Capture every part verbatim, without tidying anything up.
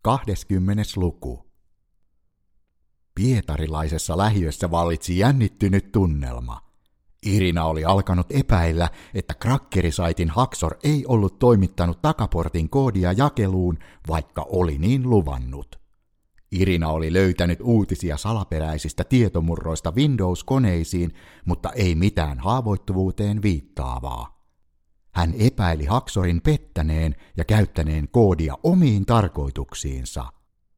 kahdeskymmenes luku. Pietarilaisessa lähiössä vallitsi jännittynyt tunnelma. Irina oli alkanut epäillä, että krakkerisaitin Haxor ei ollut toimittanut takaportin koodia jakeluun, vaikka oli niin luvannut. Irina oli löytänyt uutisia salaperäisistä tietomurroista Windows-koneisiin, mutta ei mitään haavoittuvuuteen viittaavaa. Hän epäili Haxorin pettäneen ja käyttäneen koodia omiin tarkoituksiinsa.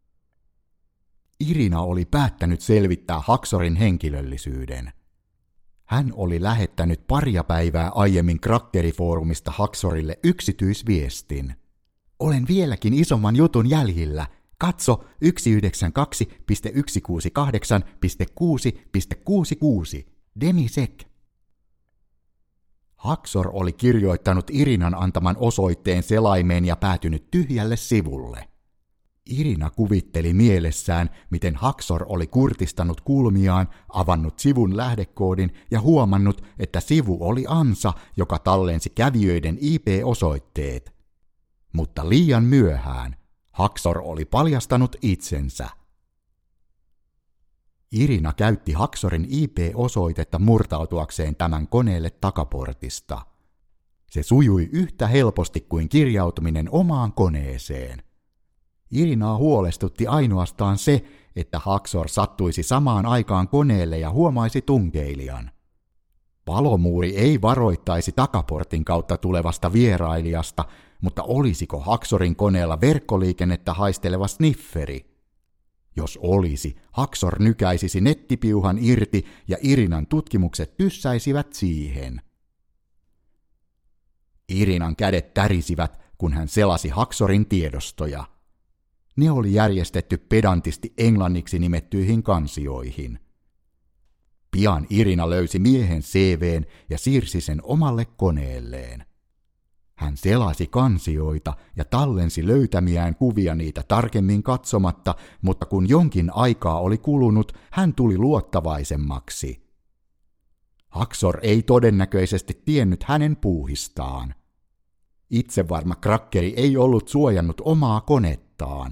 Irina oli päättänyt selvittää Haxorin henkilöllisyyden. Hän oli lähettänyt paria päivää aiemmin krakkerifoorumista Haxorille yksityisviestin. Olen vieläkin isomman jutun jäljillä. Katso yksi yhdeksän kaksi piste yksi kuusi kahdeksan piste kuusi piste kuusikymmentäkuusi. Demisec. Haxor oli kirjoittanut Irinan antaman osoitteen selaimeen ja päätynyt tyhjälle sivulle. Irina kuvitteli mielessään, miten Haxor oli kurtistanut kulmiaan, avannut sivun lähdekoodin ja huomannut, että sivu oli ansa, joka tallensi kävijöiden I P-osoitteet. Mutta liian myöhään Haxor oli paljastanut itsensä. Irina käytti Haxorin I P-osoitetta murtautuakseen tämän koneelle takaportista. Se sujui yhtä helposti kuin kirjautuminen omaan koneeseen. Irinaa huolestutti ainoastaan se, että Haxor sattuisi samaan aikaan koneelle ja huomaisi tunkeilijan. Palomuuri ei varoittaisi takaportin kautta tulevasta vierailijasta, mutta olisiko Haxorin koneella verkkoliikennettä haisteleva snifferi? Jos olisi, Haxor nykäisisi nettipiuhan irti ja Irinan tutkimukset tyssäisivät siihen. Irinan kädet tärisivät, kun hän selasi Haxorin tiedostoja. Ne oli järjestetty pedantisti englanniksi nimettyihin kansioihin. Pian Irina löysi miehen C V:n ja siirsi sen omalle koneelleen. Hän selasi kansioita ja tallensi löytämiään kuvia niitä tarkemmin katsomatta, mutta kun jonkin aikaa oli kulunut, hän tuli luottavaisemmaksi. Haxor ei todennäköisesti tiennyt hänen puuhistaan. Itsevarma krakkeri ei ollut suojannut omaa konettaan.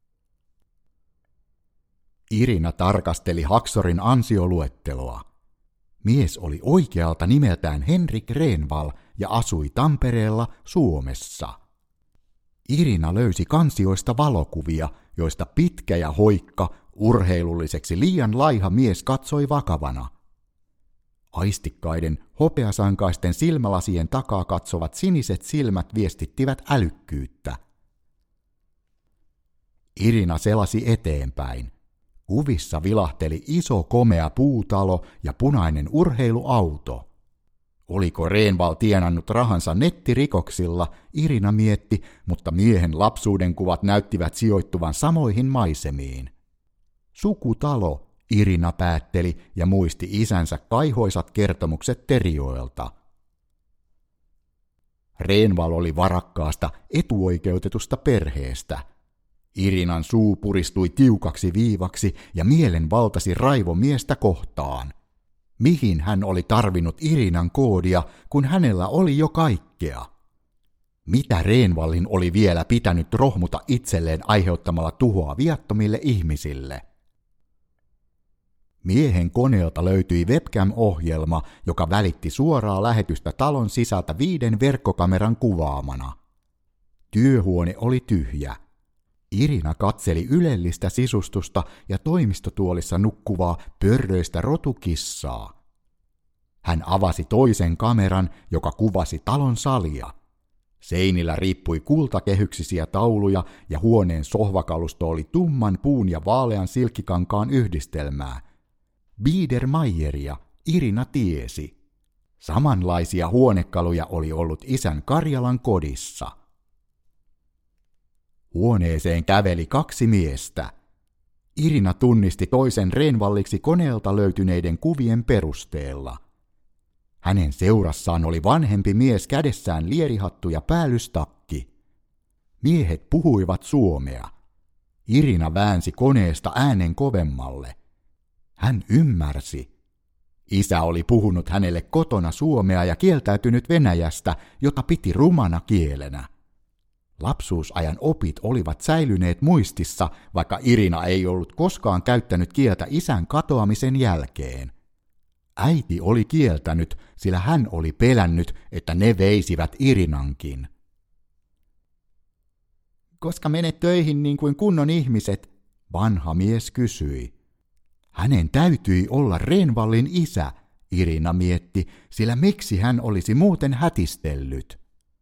Irina tarkasteli Haxorin ansioluetteloa. Mies oli oikealta nimeltään Henrik Renvall ja asui Tampereella, Suomessa. Irina löysi kansioista valokuvia, joista pitkä ja hoikka, urheilulliseksi liian laiha mies katsoi vakavana. Aistikkaiden, hopeasankaisten silmälasien takaa katsovat siniset silmät viestittivät älykkyyttä. Irina selasi eteenpäin. Kuvissa vilahteli iso komea puutalo ja punainen urheiluauto. Oliko Renvall tienannut rahansa nettirikoksilla, Irina mietti, mutta miehen lapsuuden kuvat näyttivät sijoittuvan samoihin maisemiin. Sukutalo, Irina päätteli ja muisti isänsä kaihoisat kertomukset Terijoelta. Renvall oli varakkaasta, etuoikeutetusta perheestä. Irinan suu puristui tiukaksi viivaksi ja mielen valtasi raivo miestä kohtaan. Mihin hän oli tarvinnut Irinan koodia, kun hänellä oli jo kaikkea? Mitä Renvallin oli vielä pitänyt rohmuta itselleen aiheuttamalla tuhoa viattomille ihmisille? Miehen koneelta löytyi webcam-ohjelma, joka välitti suoraa lähetystä talon sisältä viiden verkkokameran kuvaamana. Työhuone oli tyhjä. Irina katseli ylellistä sisustusta ja toimistotuolissa nukkuvaa pörröistä rotukissaa. Hän avasi toisen kameran, joka kuvasi talon salia. Seinillä riippui kultakehyksisiä tauluja ja huoneen sohvakalusto oli tumman puun ja vaalean silkkikankaan yhdistelmää. Biedermeieria Irina tiesi. Samanlaisia huonekaluja oli ollut isän Karjalan kodissa. Huoneeseen käveli kaksi miestä. Irina tunnisti toisen Renvalliksi koneelta löytyneiden kuvien perusteella. Hänen seurassaan oli vanhempi mies kädessään lierihattu ja päällystakki. Miehet puhuivat suomea. Irina väänsi koneesta äänen kovemmalle. Hän ymmärsi. Isä oli puhunut hänelle kotona suomea ja kieltäytynyt venäjästä, jota piti rumana kielenä. Lapsuusajan opit olivat säilyneet muistissa, vaikka Irina ei ollut koskaan käyttänyt kieltä isän katoamisen jälkeen. Äiti oli kieltänyt, sillä hän oli pelännyt, että ne veisivät Irinankin. Koska menet töihin niin kuin kunnon ihmiset, vanha mies kysyi. Hänen täytyi olla Renvallin isä, Irina mietti, sillä miksi hän olisi muuten hätistellyt.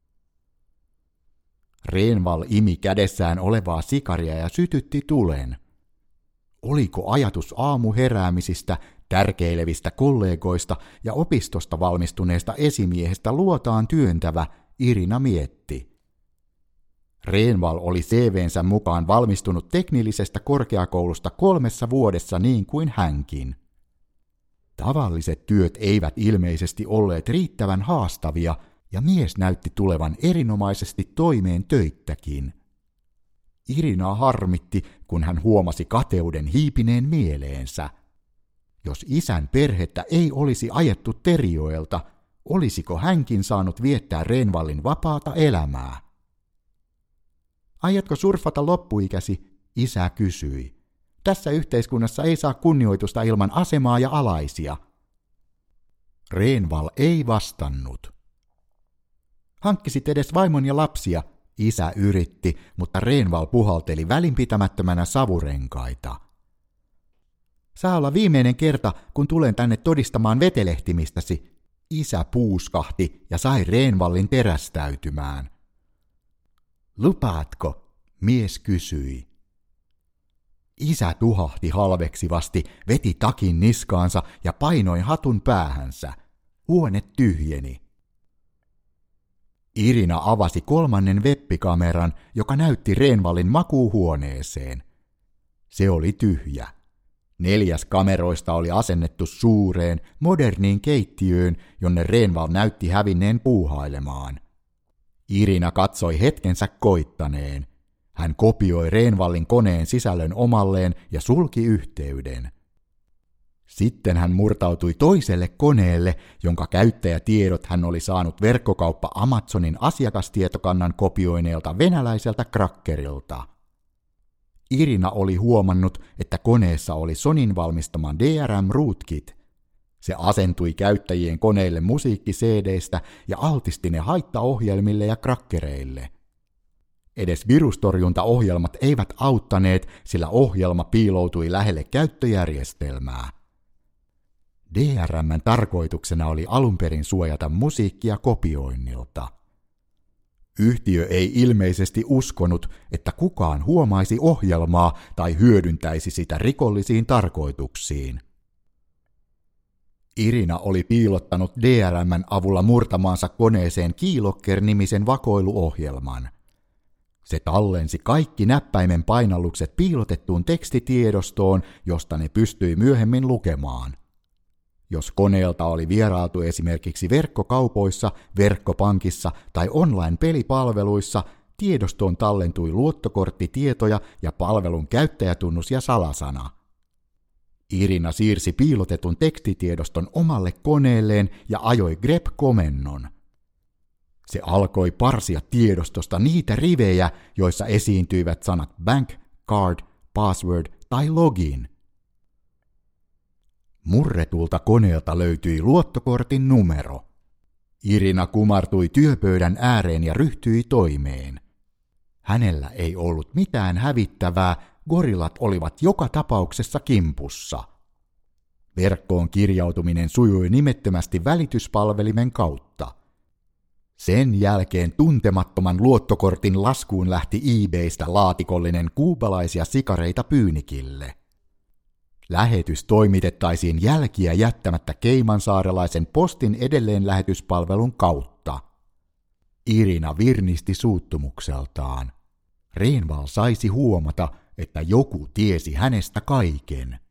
Renvall imi kädessään olevaa sikaria ja sytytti tulen. Oliko ajatus aamuheräämisistä, tärkeilevistä kollegoista ja opistosta valmistuneesta esimiehestä luotaan työntävä, Irina mietti. Renvall oli C V:nsä mukaan valmistunut teknillisestä korkeakoulusta kolmessa vuodessa niin kuin hänkin. Tavalliset työt eivät ilmeisesti olleet riittävän haastavia, ja mies näytti tulevan erinomaisesti toimeen töittäkin. Irinaa harmitti, kun hän huomasi kateuden hiipineen mieleensä. Jos isän perhettä ei olisi ajettu Terijoelta, olisiko hänkin saanut viettää Renvallin vapaata elämää? Aiotko surfata loppuikäsi? Isä kysyi. Tässä yhteiskunnassa ei saa kunnioitusta ilman asemaa ja alaisia. Renvall ei vastannut. Hankkisit edes vaimon ja lapsia, isä yritti, mutta Renvall puhalteli välinpitämättömänä savurenkaita. Saa olla viimeinen kerta, kun tulen tänne todistamaan vetelehtimistäsi, isä puuskahti ja sai Renvallin terästäytymään. Lupaatko? Mies kysyi. Isä tuhahti halveksivasti, veti takin niskaansa ja painoi hatun päähänsä. Huone tyhjeni. Irina avasi kolmannen webbikameran, joka näytti Renvallin makuuhuoneeseen. Se oli tyhjä. Neljäs kameroista oli asennettu suureen, moderniin keittiöön, jonne Renvall näytti hävinneen puuhailemaan. Irina katsoi hetkensä koittaneen. Hän kopioi Renvallin koneen sisällön omalleen ja sulki yhteyden. Sitten hän murtautui toiselle koneelle, jonka käyttäjätiedot hän oli saanut verkkokauppa Amazonin asiakastietokannan kopioineelta venäläiseltä krakkerilta. Irina oli huomannut, että koneessa oli Sonin valmistama D R M Rootkit. Se asentui käyttäjien koneille musiikki-C D:stä ja altisti ne haittaohjelmille ja krakkereille. Edes virustorjuntaohjelmat eivät auttaneet, sillä ohjelma piiloutui lähelle käyttöjärjestelmää. D R M:n tarkoituksena oli alun perin suojata musiikkia kopioinnilta. Yhtiö ei ilmeisesti uskonut, että kukaan huomaisi ohjelmaa tai hyödyntäisi sitä rikollisiin tarkoituksiin. Irina oli piilottanut D R M:n avulla murtamaansa koneeseen Keylogger-nimisen vakoiluohjelman. Se tallensi kaikki näppäimen painallukset piilotettuun tekstitiedostoon, josta ne pystyi myöhemmin lukemaan. Jos koneelta oli vierailtu esimerkiksi verkkokaupoissa, verkkopankissa tai online-pelipalveluissa, tiedostoon tallentui luottokorttitietoja ja palvelun käyttäjätunnus ja salasana. Irina siirsi piilotetun tekstitiedoston omalle koneelleen ja ajoi grep-komennon. Se alkoi parsia tiedostosta niitä rivejä, joissa esiintyivät sanat bank, card, password tai login. Murretulta koneelta löytyi luottokortin numero. Irina kumartui työpöydän ääreen ja ryhtyi toimeen. Hänellä ei ollut mitään hävittävää, gorillat olivat joka tapauksessa kimpussa. Verkkoon kirjautuminen sujui nimettömästi välityspalvelimen kautta. Sen jälkeen tuntemattoman luottokortin laskuun lähti eBaystä laatikollinen kuubalaisia sikareita pyynikille. Lähetys toimitettaisiin jälkiä jättämättä Keimansaarelaisen postin edelleenlähetyspalvelun kautta. Irina virnisti suuttumukseltaan. Renvall saisi huomata, että joku tiesi hänestä kaiken.